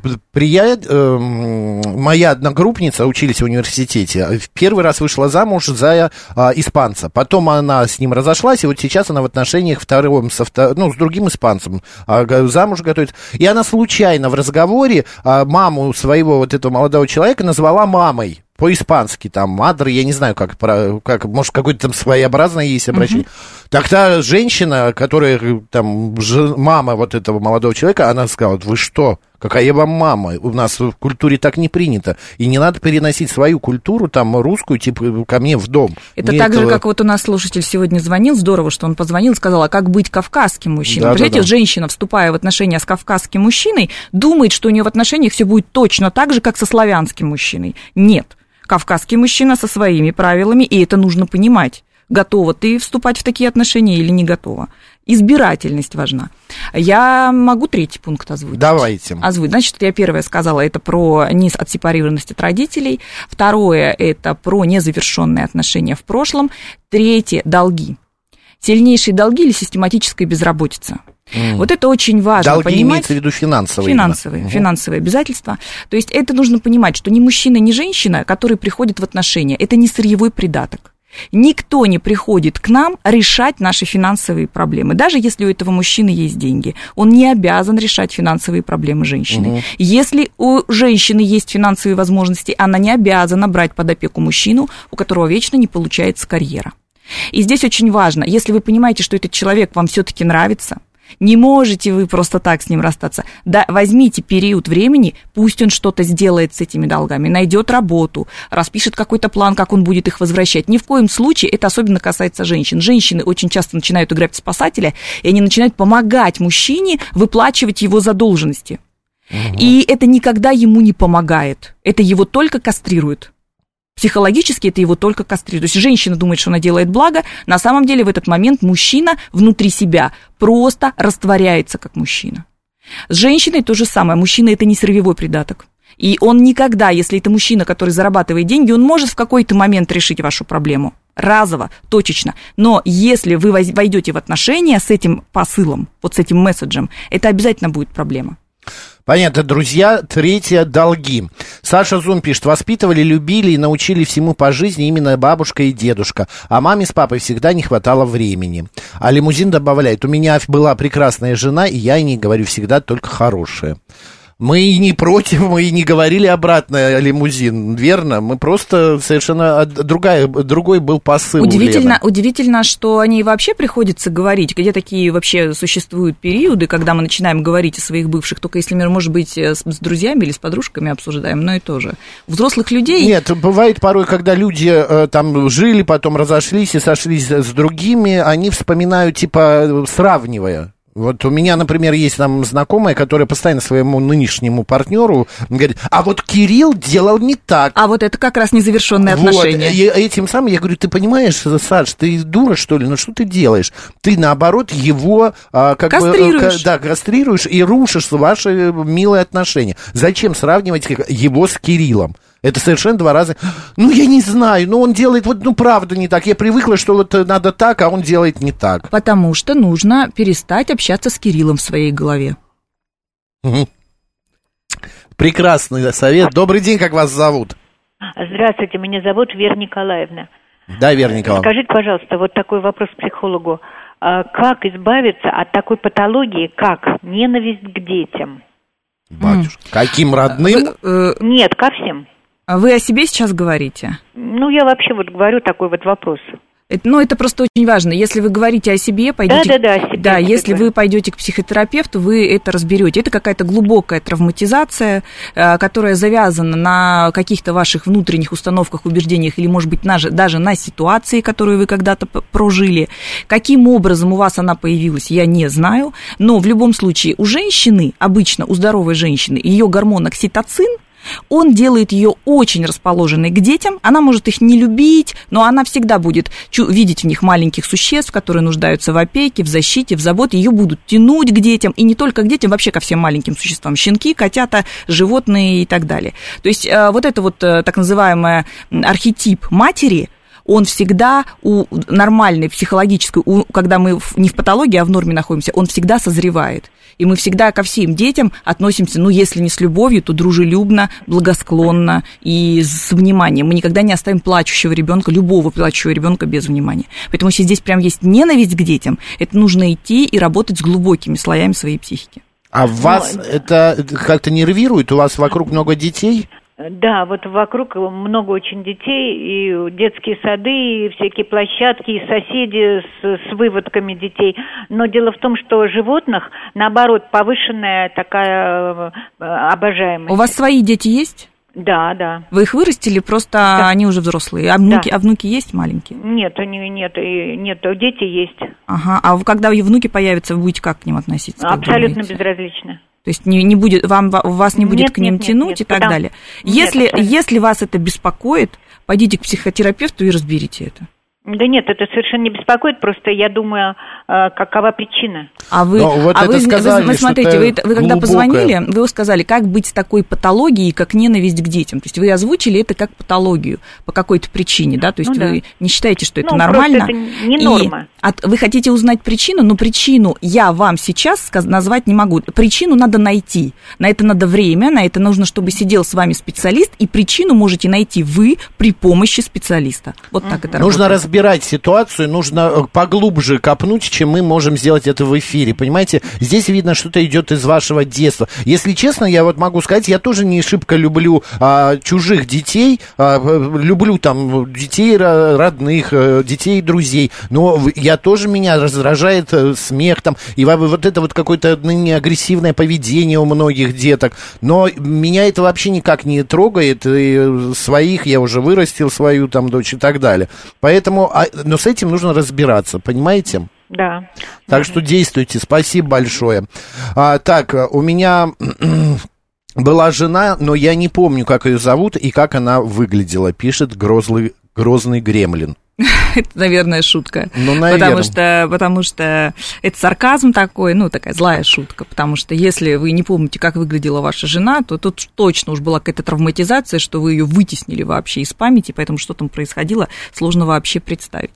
Speaker 4: моя одногруппница, учились в университете, в первый раз вышла замуж за испанца. Потом она с ним разошлась, и вот сейчас она в отношениях с другим испанцем замуж готовит. И она случайно в разговоре маму своего вот этого молодого человека назвала мамой. По-испански, там, мадре, я не знаю, как может, какое-то там своеобразное есть обращение. Так та женщина, которая, там, мама вот этого молодого человека, она сказала: вы что, какая я вам мама? У нас в культуре так не принято. И не надо переносить свою культуру, там, русскую, типа, ко мне в дом.
Speaker 2: Это так же, как вот у нас слушатель сегодня звонил, здорово, что он позвонил и сказал: а как быть кавказским мужчиной? Представляете, женщина, вступая в отношения с кавказским мужчиной, думает, что у нее в отношениях все будет точно так же, как со славянским мужчиной. Нет. Кавказский мужчина со своими правилами, и это нужно понимать. Готова ты вступать в такие отношения или не готова? Избирательность важна. Я могу 3-й пункт озвучить?
Speaker 4: Давайте.
Speaker 2: Значит, я первое сказала, это про отсепарированность от родителей. 2-е, это про незавершенные отношения в прошлом. 3-е, долги. Сильнейшие долги или систематическая безработица. Вот это очень важно.
Speaker 4: Долги
Speaker 2: понимать.
Speaker 4: имеется в виду финансовые.
Speaker 2: Финансовые обязательства. То есть это нужно понимать, что ни мужчина, ни женщина, которые приходят в отношения, это не сырьевой придаток. Никто не приходит к нам решать наши финансовые проблемы. Даже если у этого мужчины есть деньги, он не обязан решать финансовые проблемы женщины. Если у женщины есть финансовые возможности, она не обязана брать под опеку мужчину, у которого вечно не получается карьера. И здесь очень важно, если вы понимаете, что этот человек вам все-таки нравится, не можете вы просто так с ним расстаться. Да, возьмите период времени, пусть он что-то сделает с этими долгами, найдет работу, распишет какой-то план, как он будет их возвращать. Ни в коем случае, это особенно касается женщин. Женщины очень часто начинают играть в спасателя, и они начинают помогать мужчине выплачивать его задолженности. И это никогда ему не помогает, это его только кастрирует. Психологически это его только кастрирует. То есть женщина думает, что она делает благо, на самом деле в этот момент мужчина внутри себя просто растворяется как мужчина. С женщиной то же самое. Мужчина – это не сырьевой придаток. И он никогда, если это мужчина, который зарабатывает деньги, он может в какой-то момент решить вашу проблему. Разово, точечно. Но если вы войдете в отношения с этим посылом, вот с этим месседжем, это обязательно будет проблема.
Speaker 4: Понятно, друзья. Третье – долги. Саша Зум пишет: воспитывали, любили и научили всему по жизни именно бабушка и дедушка. А маме с папой всегда не хватало времени. А Лимузин добавляет: у меня была прекрасная жена, и я о ней говорю всегда только хорошее. Мы и не против, мы и не говорили обратно Лимузин, верно? Мы просто совершенно другой был посыл.
Speaker 2: Удивительно, что о ней вообще приходится говорить, где такие вообще существуют периоды, когда мы начинаем говорить о своих бывших, только если мы, может быть, с друзьями или с подружками обсуждаем, но и тоже. У взрослых людей...
Speaker 4: Нет, бывает порой, когда люди там жили, потом разошлись и сошлись с другими, они вспоминают, типа, сравнивая. Вот у меня, например, есть там знакомая, которая постоянно своему нынешнему партнеру говорит: а вот Кирилл делал не так.
Speaker 2: А вот это как раз незавершенные отношения.
Speaker 4: И этим самым я говорю: ты понимаешь, Саш, ты дура, что ли? Ну что ты делаешь? Ты, наоборот, его
Speaker 2: кастрируешь.
Speaker 4: Кастрируешь и рушишь ваши милые отношения. Зачем сравнивать его с Кириллом? Это совершенно два раза. Ну, я не знаю, но он делает вот, правда не так. Я привыкла, что вот надо так, а он делает не так.
Speaker 2: Потому что нужно перестать общаться с Кириллом в своей голове.
Speaker 4: Прекрасный совет. Добрый день, как вас зовут?
Speaker 12: Здравствуйте, меня зовут Вера Николаевна.
Speaker 4: Да, Вера Николаевна.
Speaker 12: Скажите, пожалуйста, вот такой вопрос к психологу. Как избавиться от такой патологии, как ненависть к детям?
Speaker 4: Батюшка, каким родным?
Speaker 12: Нет, ко всем.
Speaker 2: А вы о себе сейчас говорите?
Speaker 12: Ну, я вообще вот говорю такой вот вопрос.
Speaker 2: Это просто очень важно. Если вы говорите о себе, пойдете... Да, если вы пойдете к психотерапевту, вы это разберете. Это какая-то глубокая травматизация, которая завязана на каких-то ваших внутренних установках, убеждениях или, может быть, даже на ситуации, которую вы когда-то прожили. Каким образом у вас она появилась, я не знаю. Но в любом случае у женщины, обычно у здоровой женщины, ее гормон окситоцин, он делает ее очень расположенной к детям, она может их не любить, но она всегда будет видеть в них маленьких существ, которые нуждаются в опеке, в защите, в заботе, ее будут тянуть к детям, и не только к детям, вообще ко всем маленьким существам, щенки, котята, животные и так далее. То есть вот это вот так называемый архетип матери, он всегда у нормальной психологической, когда мы не в патологии, а в норме находимся, он всегда созревает. И мы всегда ко всем детям относимся, если не с любовью, то дружелюбно, благосклонно и с вниманием. Мы никогда не оставим плачущего ребенка, любого плачущего ребенка без внимания. Поэтому если здесь прям есть ненависть к детям, это нужно идти и работать с глубокими слоями своей психики.
Speaker 4: А вас это как-то нервирует? У вас вокруг много детей?
Speaker 12: Да, вот вокруг много очень детей, и детские сады, и всякие площадки, и соседи с выводками детей. Но дело в том, что животных, наоборот, повышенная такая обожаемость.
Speaker 2: У вас свои дети есть?
Speaker 12: Да, да.
Speaker 2: Вы их вырастили, просто да. Они уже взрослые. А внуки есть маленькие?
Speaker 12: Нет, дети есть.
Speaker 2: Ага, а когда внуки появятся, вы будете как к ним относиться?
Speaker 12: Абсолютно безразлично.
Speaker 2: То есть не будет, вас не будет к ним тянуть и так далее. Если вас это беспокоит, пойдите к психотерапевту и разберите это.
Speaker 12: Да нет, это совершенно не беспокоит, просто я думаю, какова причина.
Speaker 2: Вы смотрите, вы когда позвонили, вы сказали, как быть с такой патологией, как ненависть к детям. То есть вы озвучили это как патологию по какой-то причине, да? То есть вы не считаете, что это нормально.
Speaker 12: Это не норма.
Speaker 2: Вы хотите узнать причину, но причину я вам сейчас назвать не могу. Причину надо найти. На это надо время, на это нужно, чтобы сидел с вами специалист, и причину можете найти вы при помощи специалиста. Вот так это работает.
Speaker 4: Нужно разбирать ситуацию, нужно поглубже копнуть, чем мы можем сделать это в эфире. Понимаете, здесь видно, что-то идет из вашего детства. Если честно, я вот могу сказать, я тоже не шибко люблю чужих детей, люблю там детей родных, детей друзей, но меня раздражает смех там, и вот это вот какое-то агрессивное поведение у многих деток, но меня это вообще никак не трогает, и своих я уже вырастил, свою там дочь и так далее. Поэтому, но с этим нужно разбираться, понимаете?
Speaker 12: Да.
Speaker 4: Так что действуйте, спасибо большое. Так, у меня была жена, но я не помню, как ее зовут и как она выглядела, пишет грозный гремлин.
Speaker 2: Это, наверное, шутка.
Speaker 4: Наверное.
Speaker 2: Потому что это сарказм такой, такая злая шутка. Потому что если вы не помните, как выглядела ваша жена, то тут точно уж была какая-то травматизация, что вы ее вытеснили вообще из памяти, поэтому что там происходило, сложно вообще представить.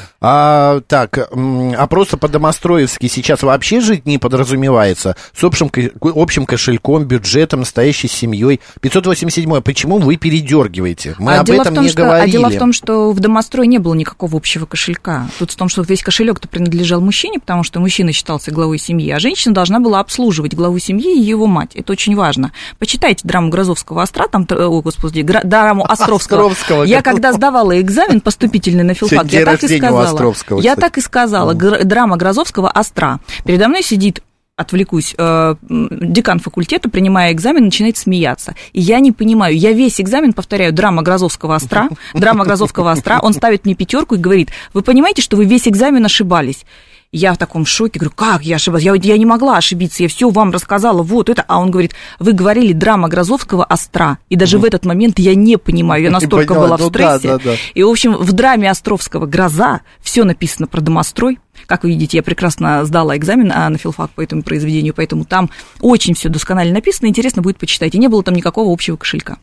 Speaker 4: Просто по-домостроевски сейчас вообще жить не подразумевается с общим кошельком, бюджетом, настоящей семьей. 587. Почему вы передергиваете? Мы об этом не говорили.
Speaker 2: Дело в том, что в домострое не было никакого общего кошелька. Тут в том, что весь кошелек-то принадлежал мужчине, потому что мужчина считался главой семьи, а женщина должна была обслуживать главу семьи и его мать. Это очень важно. Почитайте драму Грозовского Остра, драму Островского. Я когда сдавала экзамен поступительный на филфак, я так и сказала, драма Грозовского «Остра». Передо мной сидит, отвлекусь, декан факультета, принимая экзамен, начинает смеяться. И я не понимаю, я весь экзамен повторяю драма Грозовского «Остра», он ставит мне 5 и говорит, вы понимаете, что вы весь экзамен ошибались? Я в таком шоке, говорю, как я ошибалась? Я не могла ошибиться, я все вам рассказала, вот это. А он говорит, вы говорили драма Грозовского «Остра». И даже в этот момент я не понимаю, я настолько была в стрессе. Да. И, в общем, в драме Островского «Гроза» все написано про домострой. Как вы видите, я прекрасно сдала экзамен на филфак по этому произведению, поэтому там очень все досконально написано, интересно будет почитать. И не было там никакого общего кошелька.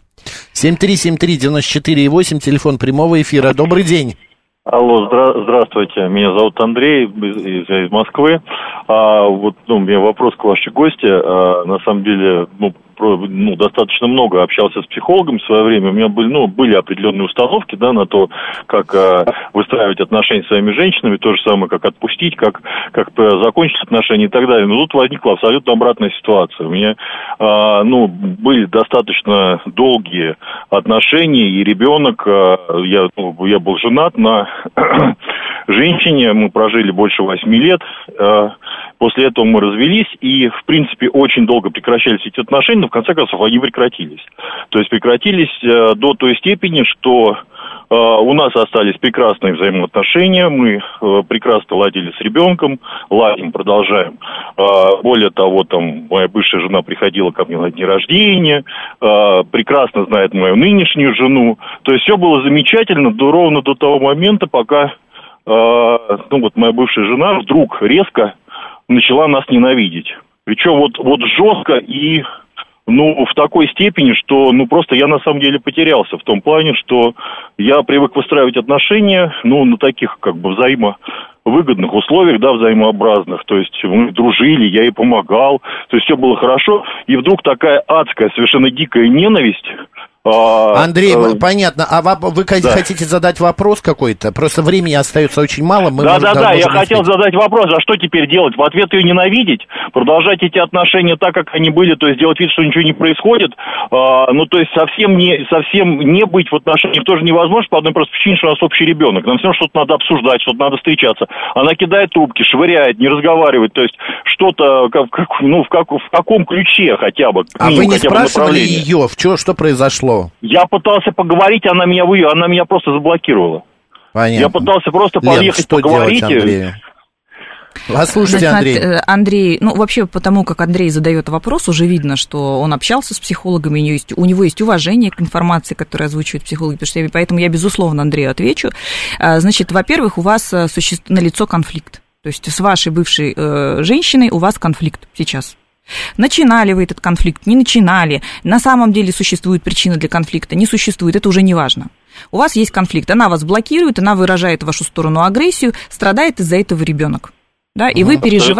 Speaker 4: 7373948, телефон прямого эфира. Добрый день.
Speaker 13: Алло, здравствуйте, меня зовут Андрей, из Москвы. У меня вопрос к вашей гости. На самом деле, достаточно много общался с психологом в свое время. У меня были определенные установки, на то, как выстраивать отношения с своими женщинами, то же самое, как отпустить, как закончить отношения и так далее. Но тут возникла абсолютно обратная ситуация. У меня, были достаточно долгие отношения, и ребенок, я был женат на женщине, мы прожили больше 8 лет. После этого мы развелись, и, в принципе, очень долго прекращались эти отношения, но в конце концов они прекратились. То есть прекратились до той степени, что у нас остались прекрасные взаимоотношения, мы прекрасно ладили с ребенком, ладим, продолжаем. Более того, моя бывшая жена приходила ко мне на дни рождения, прекрасно знает мою нынешнюю жену. То есть все было замечательно ровно до того момента, пока моя бывшая жена вдруг резко начала нас ненавидеть. Причем вот жестко и в такой степени, что просто я на самом деле потерялся в том плане, что я привык выстраивать отношения на таких взаимовыгодных условиях, взаимообразных. То есть мы дружили, я ей помогал, то есть все было хорошо. И вдруг такая адская, совершенно дикая ненависть.
Speaker 4: Андрей, понятно. А вы хотите задать вопрос какой-то? Просто времени остается очень мало.
Speaker 13: Я хотел задать вопрос, а что теперь делать? В ответ ее ненавидеть? Продолжать эти отношения так, как они были, то есть делать вид, что ничего не происходит? То есть совсем не быть в отношениях тоже невозможно, по одной простой причине, что у нас общий ребенок. Нам все равно что-то надо обсуждать, что-то надо встречаться. Она кидает трубки, швыряет, не разговаривает, то есть что-то в каком ключе хотя бы.
Speaker 4: А вы не спрашивали ее, что произошло?
Speaker 13: Я пытался поговорить, она меня просто заблокировала.
Speaker 4: Понятно.
Speaker 13: Я пытался просто подъехать, поговорить.
Speaker 4: Вас слушайте, Андрей.
Speaker 2: Андрей, ну, вообще, потому как Андрей задает вопрос, уже видно, что он общался с психологами, у него есть уважение к информации, которую озвучивают психологи, поэтому я, безусловно, Андрею отвечу. Значит, во-первых, у вас налицо конфликт. То есть с вашей бывшей женщиной у вас конфликт сейчас. Начинали вы этот конфликт, не начинали, на самом деле существует причина для конфликта, не существует, это уже не важно. У вас есть конфликт, она вас блокирует, она выражает в вашу сторону агрессию, страдает из-за этого ребенок. Да, и вы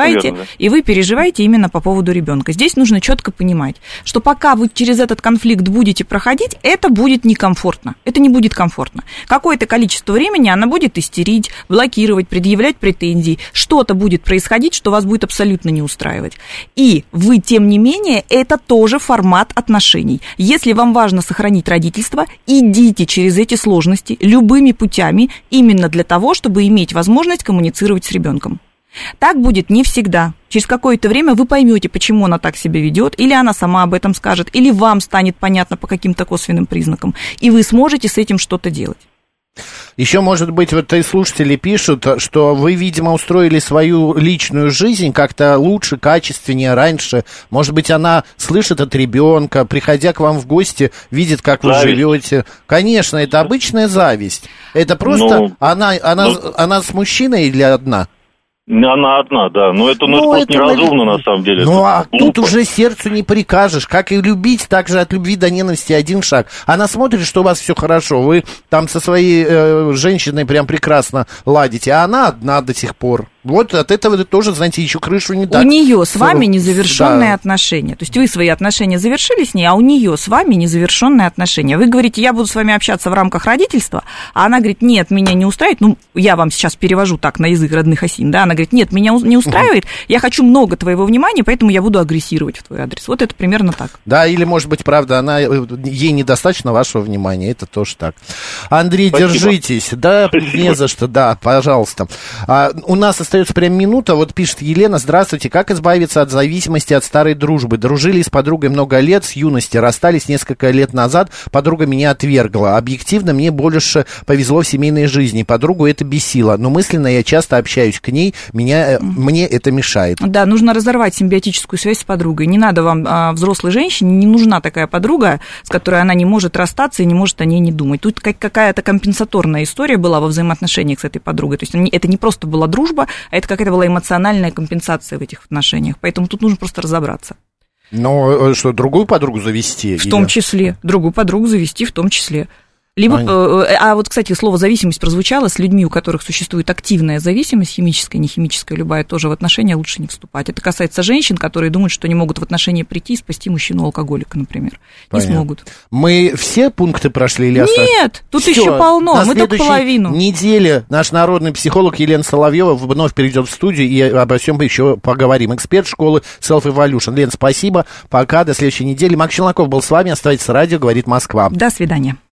Speaker 2: переживаете именно по поводу ребенка. Здесь нужно четко понимать, что пока вы через этот конфликт будете проходить, это будет некомфортно. Это не будет комфортно. Какое-то количество времени она будет истерить, блокировать, предъявлять претензии. Что-то будет происходить, что вас будет абсолютно не устраивать. И вы, тем не менее, это тоже формат отношений. Если вам важно сохранить родительство, идите через эти сложности любыми путями именно для того, чтобы иметь возможность коммуницировать с ребенком. Так будет не всегда. Через какое-то время вы поймете, почему она так себя ведет, или она сама об этом скажет, или вам станет понятно по каким-то косвенным признакам, и вы сможете с этим что-то делать.
Speaker 4: Еще, может быть, вот и слушатели пишут, что вы, видимо, устроили свою личную жизнь как-то лучше, качественнее раньше. Может быть, она слышит от ребенка, приходя к вам в гости, видит, как вы живете. Конечно, это обычная зависть. Это просто она с мужчиной или одна?
Speaker 13: Она одна, да, но это просто неразумно, на самом деле.
Speaker 4: Ну, а тут уже сердцу не прикажешь. Как и любить, так же от любви до ненависти один шаг. Она смотрит, что у вас все хорошо, вы там со своей женщиной прям прекрасно ладите, а она одна до сих пор. Вот от этого тоже, знаете, еще крышу не дать.
Speaker 2: У нее с вами незавершенные отношения. То есть вы свои отношения завершили с ней, а у нее с вами незавершенные отношения. Вы говорите, я буду с вами общаться в рамках родительства, а она говорит, нет, меня не устраивает. Ну, я вам сейчас перевожу так на язык родных осин, да, она говорит, нет, меня не устраивает, я хочу много твоего внимания, поэтому я буду агрессировать в твой адрес. Вот это примерно так.
Speaker 4: Да, или, может быть, правда, ей недостаточно вашего внимания, это тоже так. Андрей, спасибо. Держитесь. Да, спасибо. Не за что, да, пожалуйста. У нас остается прям минута, вот пишет Елена, здравствуйте, как избавиться от зависимости от старой дружбы? Дружили с подругой много лет, с юности, расстались несколько лет назад, подруга меня отвергла. Объективно, мне больше повезло в семейной жизни, подругу это бесило, но мысленно я часто общаюсь к ней, мне это мешает. Да, нужно разорвать симбиотическую связь с подругой. Не надо вам, взрослой женщине, не нужна такая подруга, с которой она не может расстаться и не может о ней не думать. Тут какая-то компенсаторная история была во взаимоотношениях с этой подругой. То есть это не просто была дружба, а это какая-то была эмоциональная компенсация в этих отношениях. Поэтому тут нужно просто разобраться. Но что, другую подругу завести? В том числе. Другую подругу завести в том числе. Либо, а вот, кстати, слово «зависимость» прозвучало с людьми, у которых существует активная зависимость, химическая, нехимическая, любая, тоже в отношения лучше не вступать. Это касается женщин, которые думают, что не могут в отношения прийти и спасти мужчину-алкоголика, например. Понятно. Не смогут. Мы все пункты прошли или остались? Нет, тут всё, еще полно, мы только половину. На следующей неделе наш народный психолог Елена Соловьева вновь придет в студию и обо всем еще поговорим. Эксперт школы Self Evolution. Лен, спасибо, пока, до следующей недели. Макс Челноков был с вами, оставайтесь с радио, говорит Москва. До свидания.